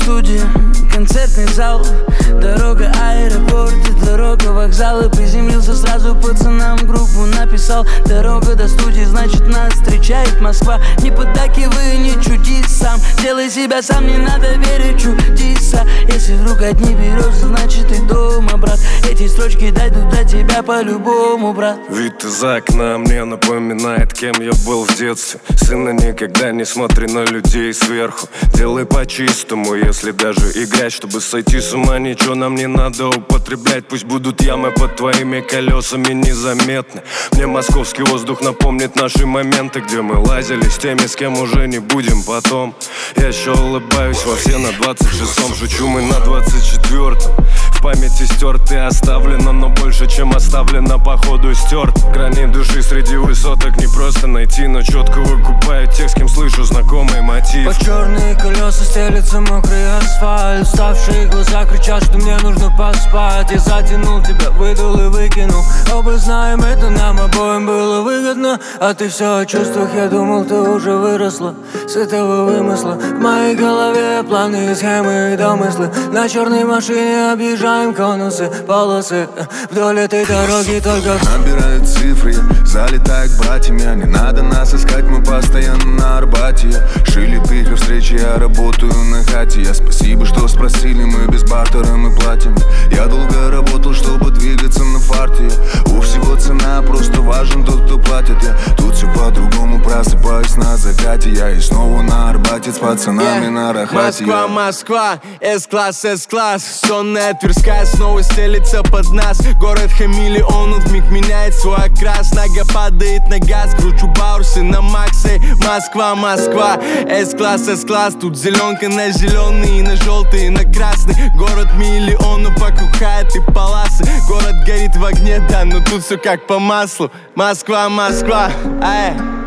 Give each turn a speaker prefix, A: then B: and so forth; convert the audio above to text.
A: студия, концертный зал, дорога аэропорт и дорога вокзал. И приземлился сразу пацанам в группу написал: дорога до студии, значит нас встречает Москва. Не поддакивай, не чудись сам, делай себя сам, не надо верить чудеса. Если вдруг одни берешь, значит ты дома, брат. Эти строчки дойдут до тебя по-любому, брат.
B: Вид из окна мне напоминает, кем я был в детстве. Сына, никогда не смотри на людей сверху. Делай по-чистому, если даже играть. Чтобы сойти с ума, ничего нам не надо употреблять. Пусть будут ямы под твоими колесами незаметны. Мне московский воздух напомнит наши моменты, где мы лазили с теми, с кем уже не будем потом. Я еще улыбаюсь во все на 26-м. Шучу мы на 24-м. В памяти стерт и оставлено, но больше, чем оставлено, походу стерт. Грани души среди высоток не просто найти, но четко выкупаю тех, с кем слышу знакомый мотив.
A: Под черные колеса стелется мокрый асфальт. Уставшие глаза кричат, что мне нужно поспать. Я затянул тебя, выдул и выкинул. Оба знаем, это нам обоим было выгодно. А ты все о чувствах, я думал, ты уже выросла с этого вымысла. В моей голове планы, схемы и домыслы. На черной машине объезжаем конусы, полосы. Вдоль этой дороги только
C: набирают цифры, залетают к братьям. Не надо нас искать, мы постоянно на Арбате. Шили тыха встречи, я работаю на хате. Я спасибо, что спросили, мы без бартера мы платим. Я долго работал, чтобы двигаться на фарте. У всего цена, просто важен тот, кто платит. Я тут все по-другому, просыпаюсь на закате. Я и снова на Арбате с пацанами на Рахате.
D: Москва, Москва, С-класс, С-класс. Сонная Тверская снова стелится под нас. Город хамелеонов вмиг меняет свой окрас. Нога падает на газ, кручу баурсы на максе. Москва, Москва, С-класс, С-класс. Тут зеленка на зеленый, на желтый, и на красный. Город миллионов, вокруг хайт и паласы. Город горит в огне, да, но тут все как по маслу. Москва, Москва, ай.